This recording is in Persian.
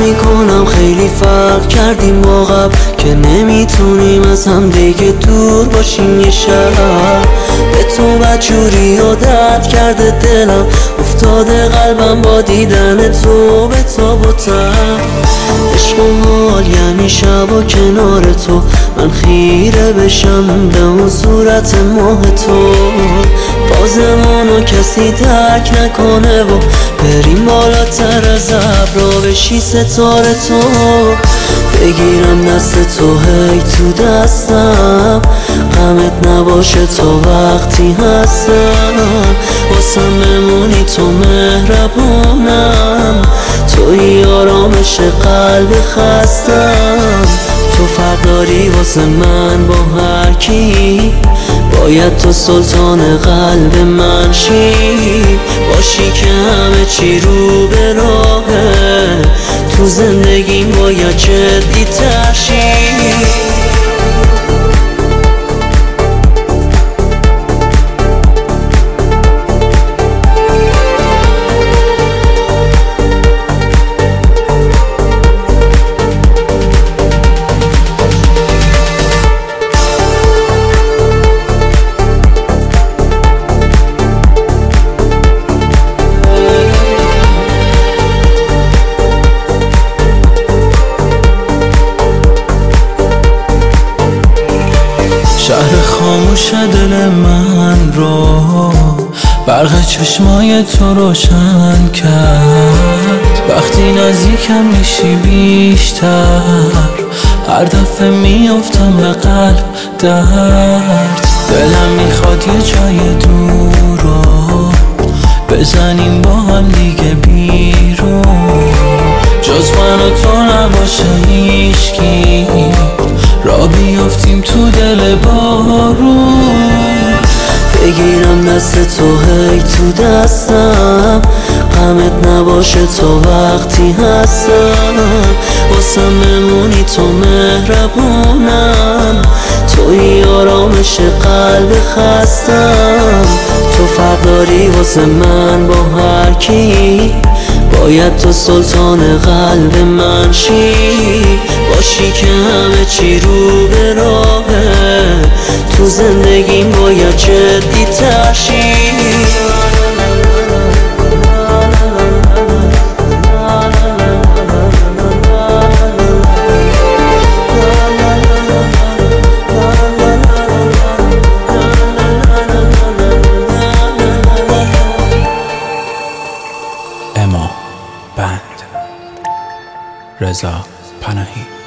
میکنم خیلی فرق کردیم با قبل، که نمیتونیم از هم دیگه دور باشیم یه شب. به تو بدجوری عادت کرده دلم، افتاده قلبم با دیدن تو به تاب و تب. عشق و حال یعنی شب و کنار تو، من خیره بشم به اون صورت ماه تو. بازمونو کسی درک نکنه و بریم بالاتر از ابرا بشی ستاره تو. بگیرم دست تو هی تو دستم، غمت نباشه تا وقتی هستم. واسم بمونی تو مهربونم، توی آرامش قلب خستم. تو فرق داری واسه من با هر کی، باید تو سلطان قلب من شی. باشی که همه چی رو به راهه، تو زندگیم باید جدی تر شی. شهر خاموش دل من رو برق چشمای تو روشن کرد. وقتی نزدیکم میشی بیشتر، هر دفعه میافتم به قلب درد. دلم میخواد یه جای دور رو بزنیم با هم دیگه بیرون، جز من و تو نباشه هیچکی، را بیافتیم تو دل بارون. بگیرم دست تو هی تو دستم، غمت نباشه تا وقتی هستم. واسم بمونی تو مهربونم، توی آرامش قلب خستم. تو فرق داری واسه من با هر کی، باید تو سلطان قلب من شی. باشی که همه چی رو به راهه، تو زندگیم باید جدی تر شی. اما بند رضا پناهی.